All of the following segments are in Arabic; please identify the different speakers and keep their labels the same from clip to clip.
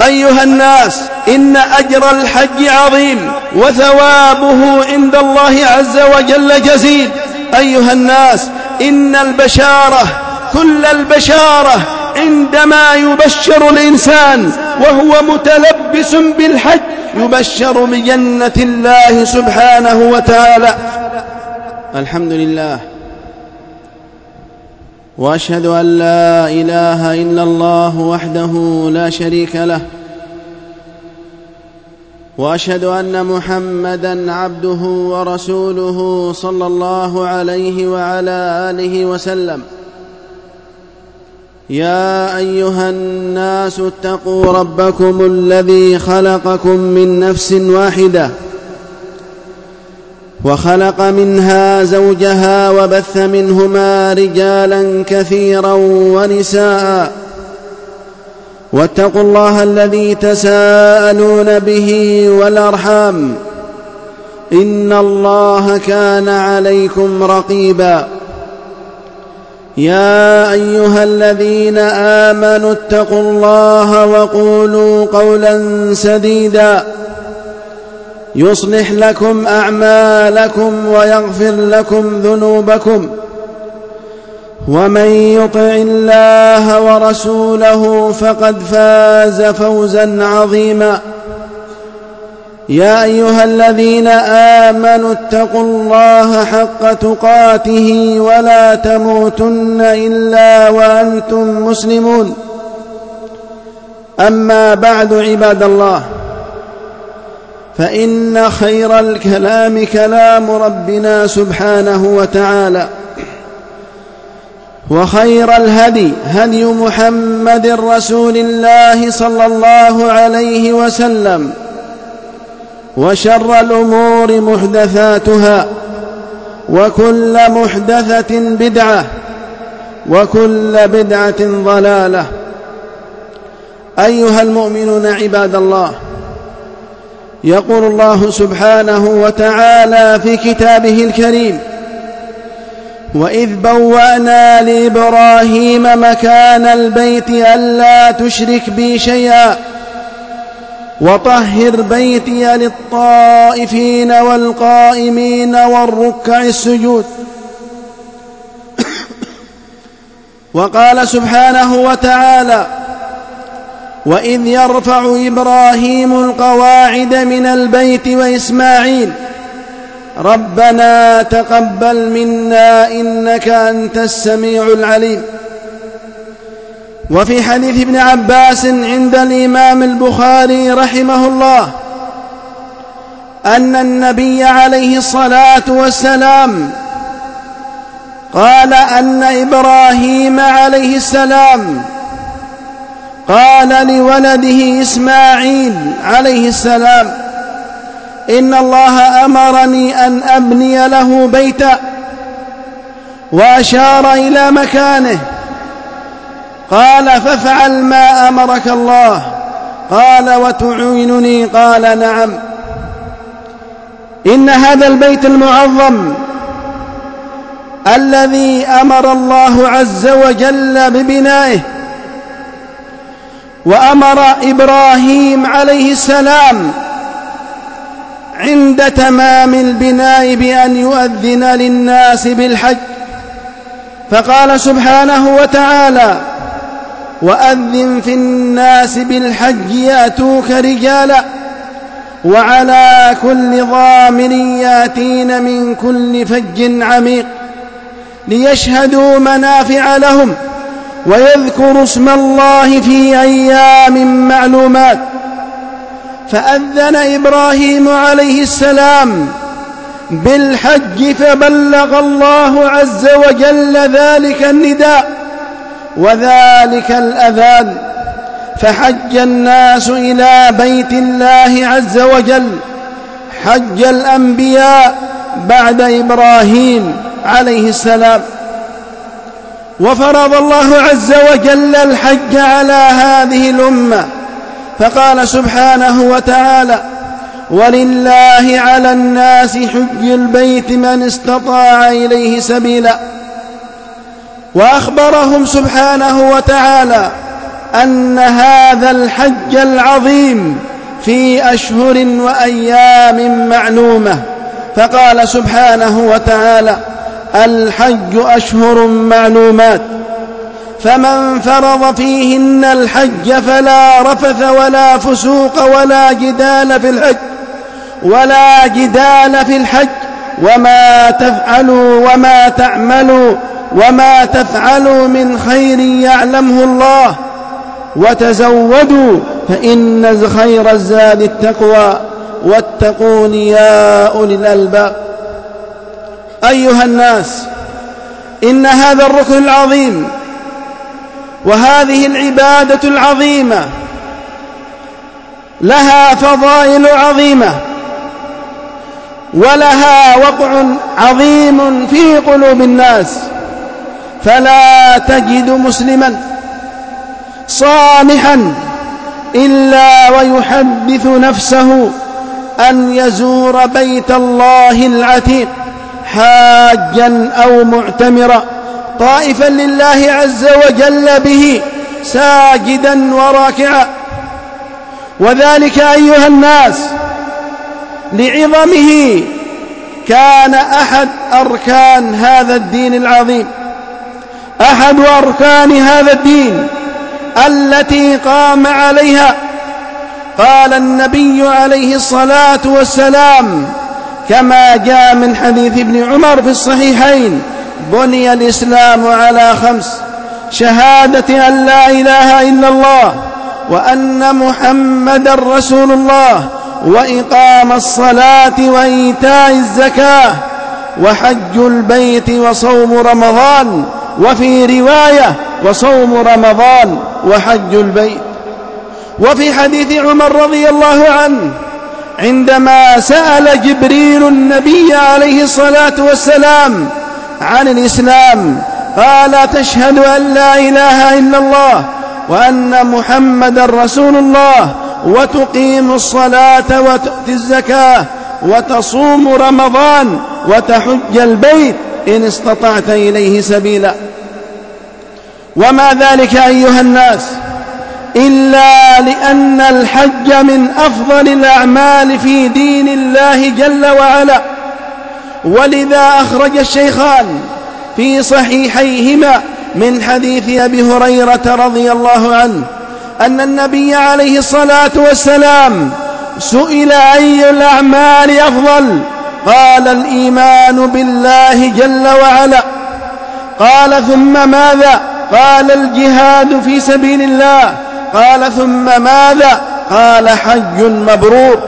Speaker 1: أيها الناس، إن أجر الحج عظيم وثوابه عند الله عز وجل جزيل. أيها الناس، إن البشارة، كل البشارة عندما يبشر الإنسان وهو متلبس بالحج يبشر بجنة الله سبحانه وتعالى. الحمد لله، وأشهد أن لا إله إلا الله وحده لا شريك له، وأشهد أن محمدًا عبده ورسوله صلى الله عليه وعلى آله وسلم. يا أيها الناس اتقوا ربكم الذي خلقكم من نفس واحدة وخلق منها زوجها وبث منهما رجالا كثيرا ونساء، واتقوا الله الذي تساءلون به والأرحام، إن الله كان عليكم رقيبا. يا أيها الذين آمنوا اتقوا الله وقولوا قولا سديدا يصلح لكم أعمالكم ويغفر لكم ذنوبكم، ومن يطع الله ورسوله فقد فاز فوزا عظيما. يا أيها الذين آمنوا اتقوا الله حق تقاته ولا تموتن إلا وأنتم مسلمون. أما بعد، عباد الله، فإن خير الكلام كلام ربنا سبحانه وتعالى، وخير الهدي هدي محمد رسول الله صلى الله عليه وسلم، وشر الأمور محدثاتها، وكل محدثة بدعة، وكل بدعة ضلالة. أيها المؤمنون عباد الله، يقول الله سبحانه وتعالى في كتابه الكريم: وإذ بوأنا لإبراهيم مكان البيت ألا تشرك بي شيئا وطهر بيتي للطائفين والقائمين والركع السجود. وقال سبحانه وتعالى: وإذ يرفع إبراهيم القواعد من البيت وإسماعيل ربنا تقبل منا إنك أنت السميع العليم. وفي حديث ابن عباس عند الإمام البخاري رحمه الله أن النبي عليه الصلاة والسلام قال أن إبراهيم عليه السلام قال لولده إسماعيل عليه السلام: إن الله أمرني أن أبني له بيتا، وأشار إلى مكانه. قال: فافعل ما أمرك الله. قال: وتعينني؟ قال: نعم. إن هذا البيت المعظم الذي أمر الله عز وجل ببنائه، وأمر إبراهيم عليه السلام عند تمام البناء بأن يؤذن للناس بالحج، فقال سبحانه وتعالى: وأذن في الناس بالحج يأتوك رجالا وعلى كل ضامر يأتين من كل فج عميق ليشهدوا منافع لهم ويذكروا اسم الله في أيام معلومات. فأذن إبراهيم عليه السلام بالحج، فبلغ الله عز وجل ذلك النداء وذلك الأذان، فحج الناس إلى بيت الله عز وجل حج الأنبياء بعد إبراهيم عليه السلام. وفرض الله عز وجل الحج على هذه الأمة، فقال سبحانه وتعالى: ولله على الناس حج البيت من استطاع إليه سبيلا. وأخبرهم سبحانه وتعالى أن هذا الحج العظيم في أشهر وأيام معلومة، فقال سبحانه وتعالى: الحج أشهر معلومات، فمن فرض فيهن الحج فلا رفث ولا فسوق ولا جدال في الحج وما تفعلوا من خير يعلمه الله، وتزودوا فإن خير الزاد التقوى واتقون يا أولي الألباب. أيها الناس، إن هذا الركن العظيم وهذه العبادة العظيمة لها فضائل عظيمة ولها وقع عظيم في قلوب الناس، فلا تجد مسلما صالحا إلا ويحدث نفسه أن يزور بيت الله العتيق حاجا أو معتمرا طائفا لله عز وجل به ساجدا وراكعا، وذلك أيها الناس لعظمه. كان أحد أركان هذا الدين العظيم، أحد أركان هذا الدين التي قام عليها، قال النبي عليه الصلاة والسلام كما جاء من حديث ابن عمر في الصحيحين: بني الإسلام على 5: شهادة أن لا إله إلا الله وأن محمدا رسول الله، وإقام الصلاة وإيتاء الزكاة، وحج البيت وصوم رمضان، وفي رواية: وصوم رمضان وحج البيت. وفي حديث عمر رضي الله عنه عندما سأل جبريل النبي عليه الصلاة والسلام عن الإسلام قال: تشهد أن لا إله إلا الله وأن محمدا رسول الله، وتقيم الصلاة وتؤتي الزكاة وتصوم رمضان وتحج البيت إن استطعت إليه سبيلا. وما ذلك أيها الناس إلا لأن الحج من أفضل الأعمال في دين الله جل وعلا. ولذا أخرج الشيخان في صحيحيهما من حديث أبي هريرة رضي الله عنه أن النبي عليه الصلاة والسلام سئل: أي الأعمال أفضل؟ قال: الإيمان بالله جل وعلا. قال: ثم ماذا؟ قال: الجهاد في سبيل الله. قال: ثم ماذا؟ قال: حج مبرور.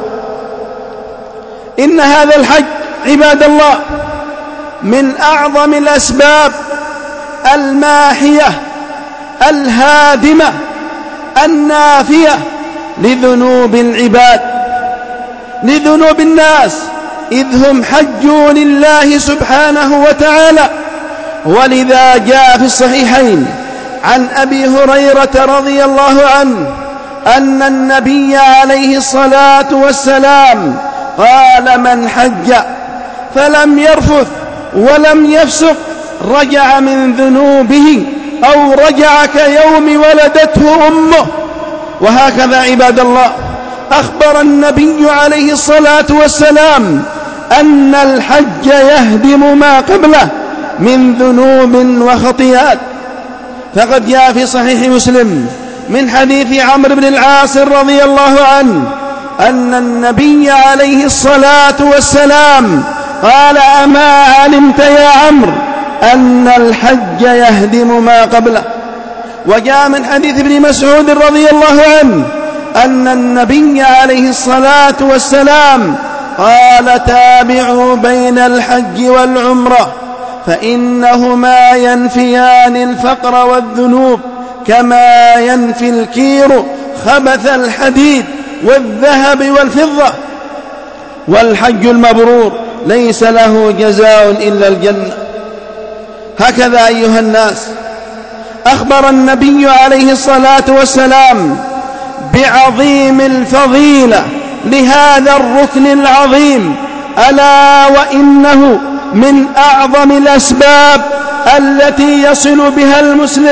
Speaker 1: إن هذا الحج عباد الله من أعظم الأسباب الماحية الهادمة النافية لذنوب العباد، لذنوب الناس، إذ هم حجوا لله سبحانه وتعالى. ولذا جاء في الصحيحين عن أبي هريرة رضي الله عنه أن النبي عليه الصلاة والسلام قال: من حج فلم يرفث ولم يفسق رجع من ذنوبه أو رجع كيوم ولدته أمه. وهكذا عباد الله أخبر النبي عليه الصلاة والسلام أن الحج يهدم ما قبله من ذنوب وخطيئات. فقد جاء في صحيح مسلم من حديث عمرو بن العاص رضي الله عنه أن النبي عليه الصلاة والسلام قال: أما علمت يا عمرو أن الحج يهدم ما قبله؟ وجاء من حديث ابن مسعود رضي الله عنه أن النبي عليه الصلاة والسلام قال: تابعوا بين الحج والعمرة فإنهما ينفيان الفقر والذنوب كما ينفي الكير خبث الحديد والذهب والفضة، والحج المبرور ليس له جزاء إلا الجنة. هكذا أيها الناس أخبر النبي عليه الصلاة والسلام بعظيم الفضيلة لهذا الركن العظيم، ألا وإنه من أعظم الأسباب التي يصل بها المسلم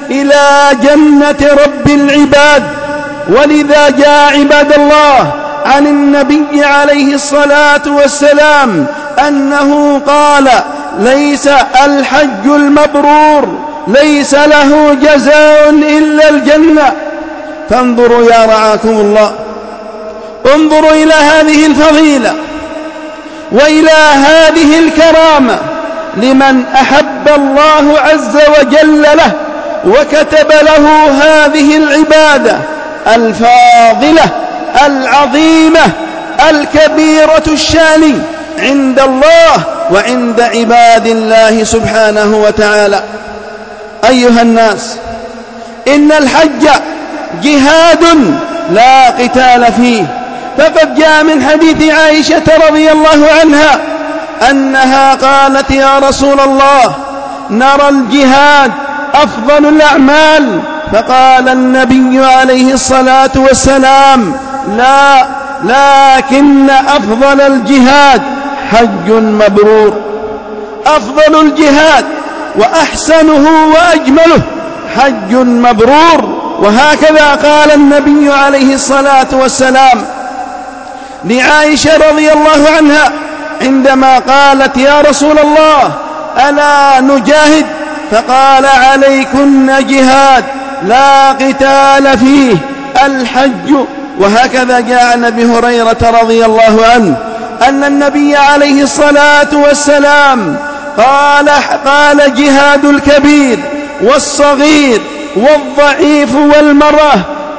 Speaker 1: إلى جنة رب العباد. ولذا جاء عباد الله عن النبي عليه الصلاة والسلام أنه قال: ليس الحج المبرور ليس له جزاء إلا الجنة. فانظروا يا رعاكم الله، انظروا إلى هذه الفضيلة وإلى هذه الكرامة لمن أحب الله عز وجل له وكتب له هذه العبادة الفاضلة العظيمة الكبيرة الشان عند الله وعند عباد الله سبحانه وتعالى. أيها الناس، إن الحج جهاد لا قتال فيه. فقد جاء من حديث عائشة رضي الله عنها أنها قالت: يا رسول الله، نرى الجهاد أفضل الأعمال. فقال النبي عليه الصلاة والسلام: لا، لكن أفضل الجهاد حج مبرور. أفضل الجهاد وأحسنه وأجمله حج مبرور. وهكذا قال النبي عليه الصلاة والسلام لعائشة رضي الله عنها عندما قالت: يا رسول الله، ألا نجاهد؟ فقال: عليكن جهاد لا قتال فيه الحج. وهكذا جاء عن أبي هريرة رضي الله عنه أن النبي عليه الصلاة والسلام قال: جهاد الكبير والصغير والضعيف والمرأة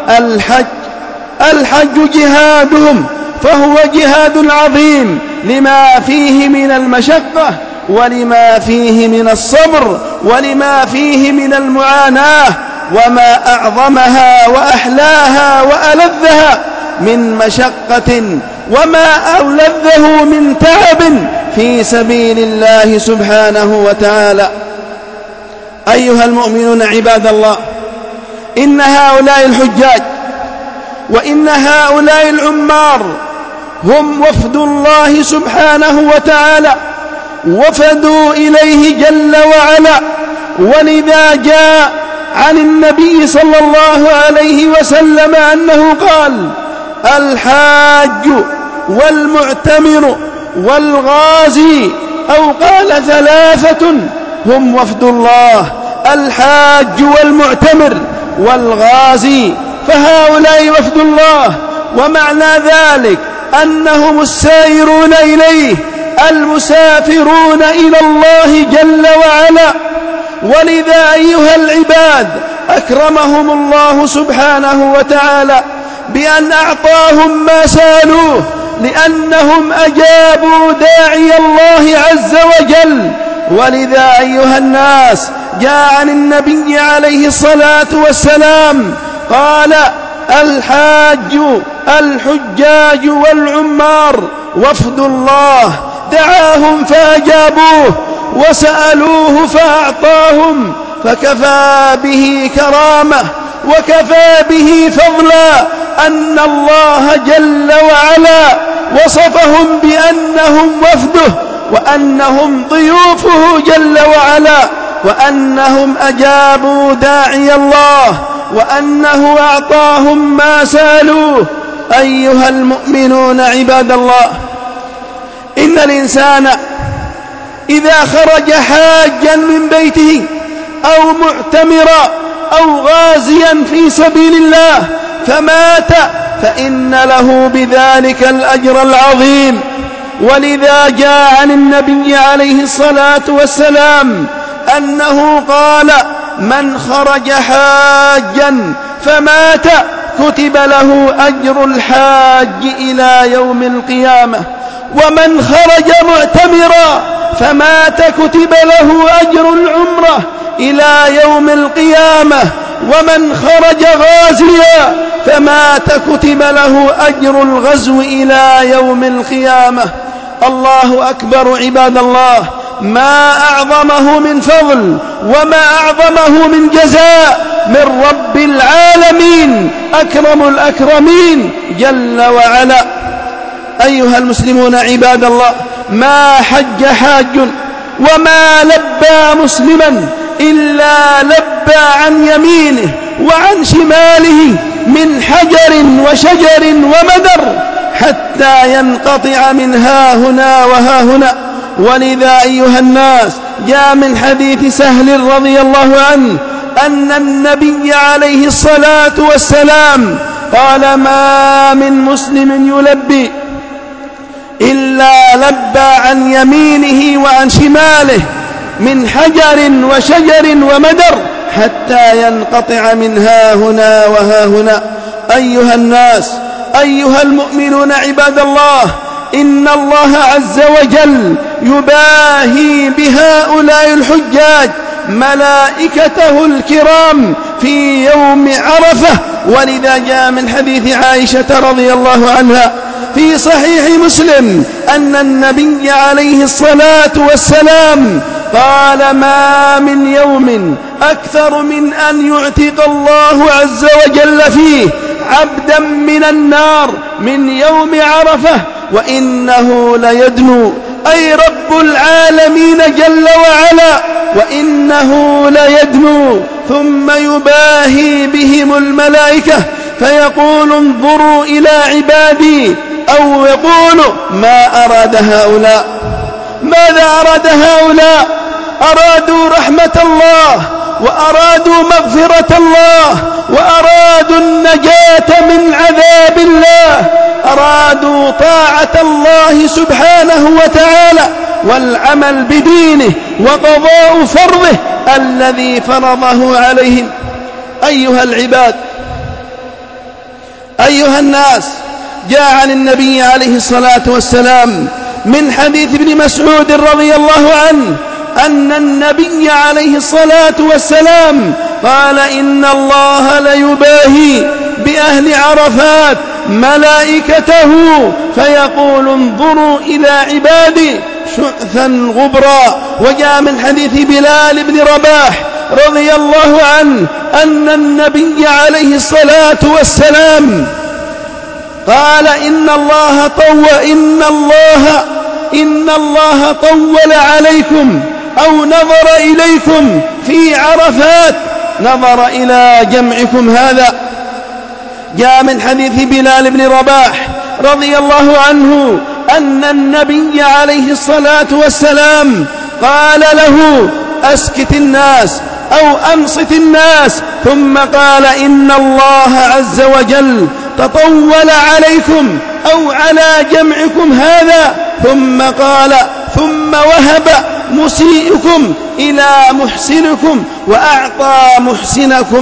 Speaker 1: الحج جهادهم، فهو جهاد عظيم لما فيه من المشقة ولما فيه من الصبر ولما فيه من المعاناة. وما أعظمها وأحلاها وألذها من مشقة، وما ألذه من تعب في سبيل الله سبحانه وتعالى. أيها المؤمنون عباد الله، إن هؤلاء الحجاج وإن هؤلاء العمار هم وفد الله سبحانه وتعالى، وفدوا إليه جل وعلا. ولذا جاء عن النبي صلى الله عليه وسلم أنه قال: الحاج والمعتمر والغازي، أو قال ثلاثة هم وفد الله: الحاج والمعتمر والغازي. فهؤلاء وفد الله، ومعنى ذلك أنهم السائرون إليه المسافرون إلى الله جل وعلا. ولذا أيها العباد أكرمهم الله سبحانه وتعالى بأن أعطاهم ما سألوه، لأنهم أجابوا داعي الله عز وجل. ولذا أيها الناس جاء عن النبي عليه الصلاة والسلام قال: الحجاج والعمار وفد الله، دعاهم فأجابوه وسألوه فأعطاهم، فكفى به كرامة وكفى به فضلا أن الله جل وعلا وصفهم بأنهم وفده وأنهم ضيوفه جل وعلا، وأنهم أجابوا داعي الله، وأنه أعطاهم ما سألوه. أيها المؤمنون عباد الله، إن الإنسان إذا خرج حاجا من بيته أو معتمرا أو غازيا في سبيل الله فمات، فإن له بذلك الأجر العظيم. ولذا جاء عن النبي عليه الصلاة والسلام أنه قال: من خرج حاجا فمات كتب له أجر الحاج إلى يوم القيامة، ومن خرج معتمرا فمات كتب له أجر العمرة إلى يوم القيامة، ومن خرج غازيا فمات كتب له أجر الغزو إلى يوم القيامة. الله أكبر عباد الله، ما أعظمه من فضل وما أعظمه من جزاء من رب العالمين أكرم الأكرمين جل وعلا. أيها المسلمون عباد الله، ما حج حاج وما لبى مسلما إلا لبى عن يمينه وعن شماله من حجر وشجر ومدر حتى ينقطع من ها هنا وها هنا. ولذا أيها الناس جاء من حديث سهل رضي الله عنه أن النبي عليه الصلاة والسلام قال: ما من مسلم يلبي إلا لبى عن يمينه وعن شماله من حجر وشجر ومدر حتى ينقطع من ها هنا وها هنا. أيها الناس، أيها المؤمنون عباد الله، إن الله عز وجل يباهي بهؤلاء الحجاج ملائكته الكرام في يوم عرفة. ولذا جاء من حديث عائشة رضي الله عنها في صحيح مسلم أن النبي عليه الصلاة والسلام قال: ما من يوم أكثر من أن يعتق الله عز وجل فيه عبدا من النار من يوم عرفة وإنه ليدنو، أي رب العالمين جل وعلا، وإنه ليدنو ثم يباهي بهم الملائكة فيقول: انظروا إلى عبادي، أو يقول: ما أراد هؤلاء؟ ماذا أراد هؤلاء؟ أرادوا رحمة الله، وأرادوا مغفرة الله، وأرادوا النجاة من عذاب الله، أرادوا طاعة الله سبحانه وتعالى والعمل بدينه وقضاء فرضه الذي فرضه عليهم. أيها العباد، أيها الناس، جاء عن النبي عليه الصلاة والسلام من حديث ابن مسعود رضي الله عنه أن النبي عليه الصلاة والسلام قال: إن الله ليباهي بأهل عرفات ملائكته فيقول: انظروا إلى عبادي شعثا غبرا. وجاء من حديث بلال بن رباح رضي الله عنه أن النبي عليه الصلاة والسلام قال: إن الله طول عليكم أو نظر إليكم في عرفات، نظر إلى جمعكم هذا. جاء من حديث بلال بن رباح رضي الله عنه أن النبي عليه الصلاة والسلام قال له: أسكت الناس أو أنصت الناس، ثم قال: إن الله عز وجل تطول عليكم أو على جمعكم هذا، ثم قال: ثم وهب مسيئكم إلى محسنكم وأعطى محسنكم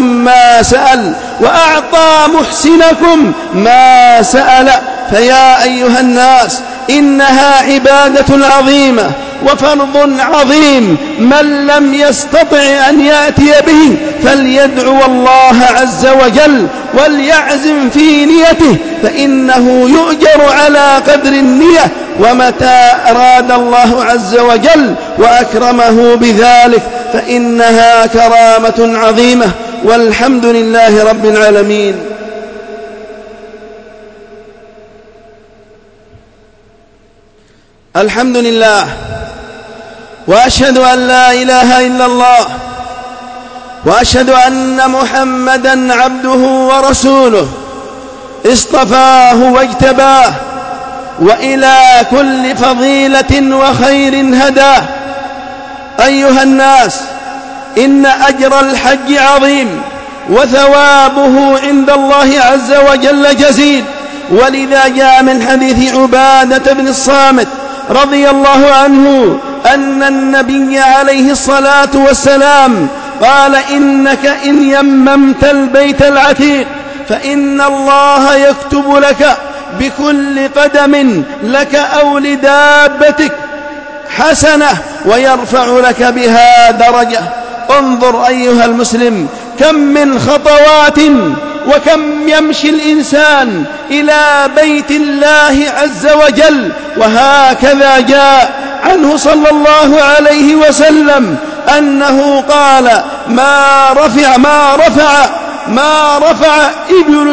Speaker 1: ما سأل. فيا أيها الناس، إنها عبادة عظيمة وفرض عظيم، من لم يستطع أن يأتي به فليدعو الله عز وجل وليعزم في نيته، فإنه يؤجر على قدر النية، ومتى أراد الله عز وجل وأكرمه بذلك فإنها كرامة عظيمة. والحمد لله رب العالمين. الحمد لله، وأشهد أن لا إله إلا الله، وأشهد أن محمدًا عبده ورسوله، اصطفاه واجتباه، وإلى كل فضيلة وخير هداه. أيها الناس، إن أجر الحج عظيم وثوابه عند الله عز وجل جزيل. ولذا جاء من حديث عبادة بن الصامت رضي الله عنه أن النبي عليه الصلاة والسلام قال: إنك إن يممت البيت العتيق فإن الله يكتب لك بكل قدم لك أو لدابتك حسنة ويرفع لك بها درجة. انظر أيها المسلم، كم من خطوات وكم يمشي الإنسان إلى بيت الله عز وجل. وهكذا جاء عنه صلى الله عليه وسلم أنه قال: ما رفع إبل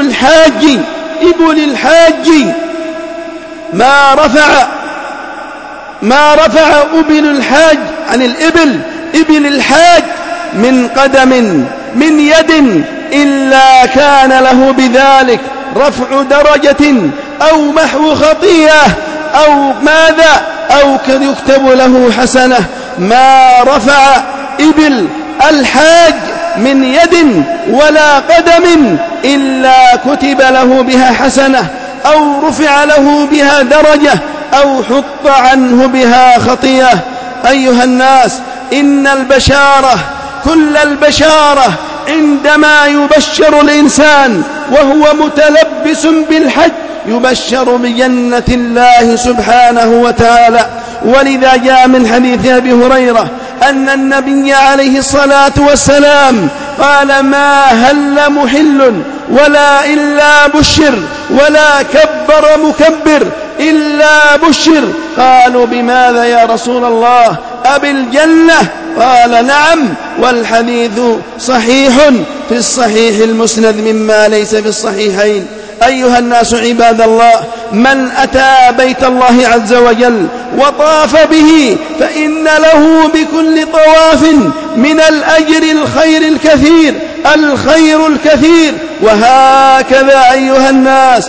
Speaker 1: الحاج عن الإبل، إبل الحاج من قدم من يد إلا كان له بذلك رفع درجة أو محو خطيئة أو ماذا أو يكتب له حسنة. ما رفع إبل الحاج من يد ولا قدم إلا كتب له بها حسنة أو رفع له بها درجة أو حط عنه بها خطيئة. أيها الناس، إن البشارة كل البشارة عندما يبشر الإنسان وهو متلبس بالحج يبشر بجنة الله سبحانه وتعالى. ولذا جاء من حديث أبي هريرة أن النبي عليه الصلاة والسلام قال: ما هل محل ولا إلا بشر ولا كبر مكبر إلا بشر. قالوا: بماذا يا رسول الله؟ أبالجنة؟ قال: نعم. والحديث صحيح في الصحيح المسند مما ليس في الصحيحين. أيها الناس عباد الله، من أتى بيت الله عز وجل وطاف به فإن له بكل طواف من الأجر الخير الكثير. وهكذا أيها الناس،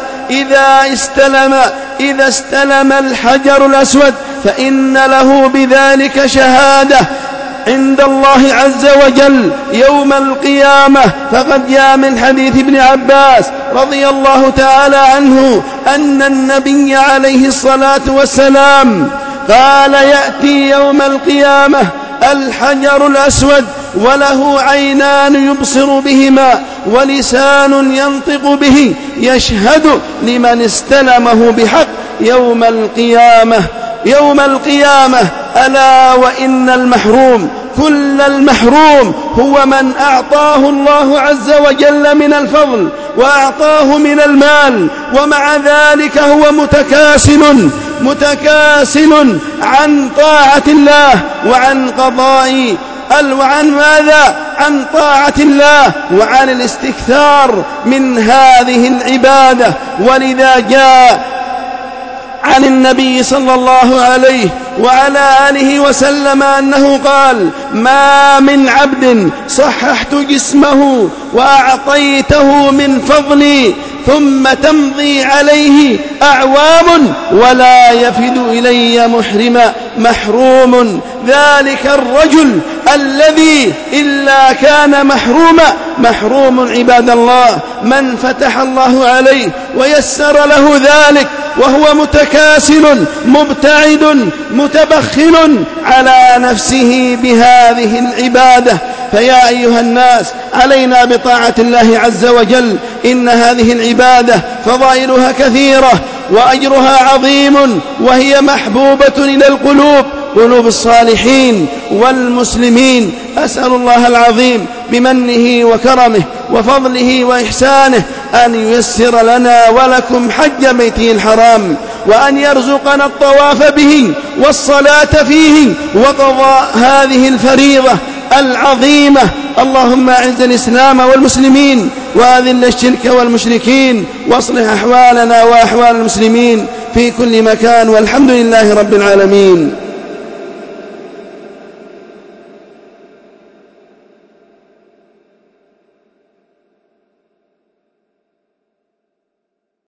Speaker 1: إذا استلم الحجر الأسود فإن له بذلك شهادة عند الله عز وجل يوم القيامة. فقد جاء من حديث ابن عباس رضي الله تعالى عنه أن النبي عليه الصلاة والسلام قال: يأتي يوم القيامة الحجر الأسود وله عينان يبصر بهما ولسان ينطق به يشهد لمن استلمه بحق يوم القيامة. ألا وإن المحروم كل المحروم هو من أعطاه الله عز وجل من الفضل وأعطاه من المال، ومع ذلك هو متكاسل عن طاعة الله وعن قضاء عن طاعة الله وعن الاستكثار من هذه العبادة. ولذا جاء عن النبي صلى الله عليه وعلى آله وسلم أنه قال: ما من عبد صححت جسمه وأعطيته من فضلي ثم تمضي عليه أعوام ولا يفد إلي محروم ذلك الرجل الذي إلا كان محروم عباد الله من فتح الله عليه ويسر له ذلك وهو متكاسل مبتعد متبخل على نفسه بهذه العبادة. فيا أيها الناس، علينا بطاعة الله عز وجل. إن هذه العبادة فضائلها كثيرة وأجرها عظيم، وهي محبوبة إلى قلوب الصالحين والمسلمين. أسأل الله العظيم بمنه وكرمه وفضله وإحسانه أن ييسر لنا ولكم حج بيته الحرام، وأن يرزقنا الطواف به والصلاة فيه وقضاء هذه الفريضة العظيمة. اللهم أعز الإسلام والمسلمين وأذل الشرك والمشركين، واصلح أحوالنا وأحوال المسلمين في كل مكان، والحمد لله رب العالمين.